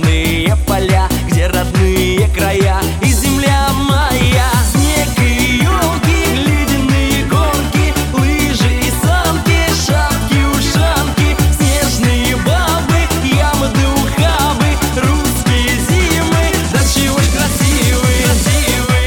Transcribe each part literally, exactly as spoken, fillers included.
снежные поля, где родные края и земля моя. Снег и елки, ледяные горки, лыжи и санки, шапки-ушанки, снежные бабы, ямы да ухабы, русские зимы, да чего ж красивые, красивые.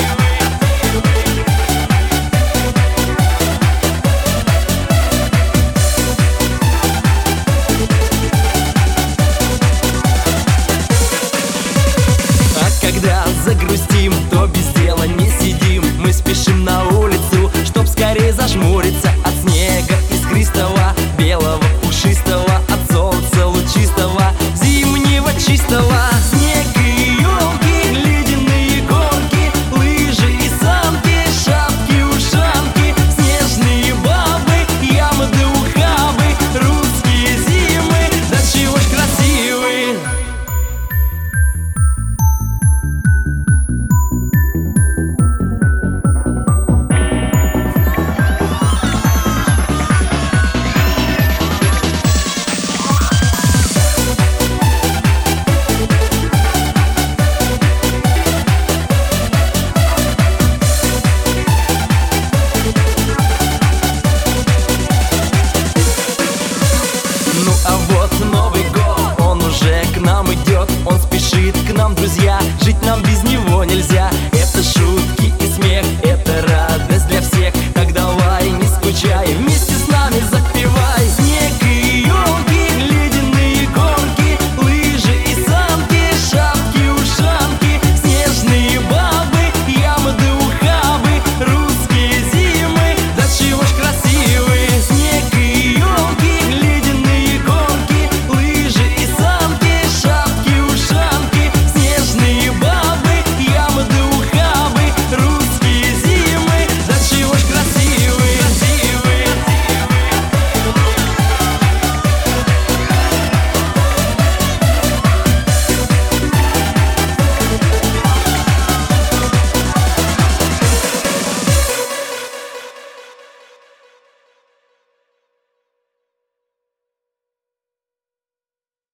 А когда загрустим, то без дела не сидим. Мы спешим на улицу, чтоб скорее зажмуриться от снега искристого, белого, пушистого, от солнца лучистого, зимнего чистого.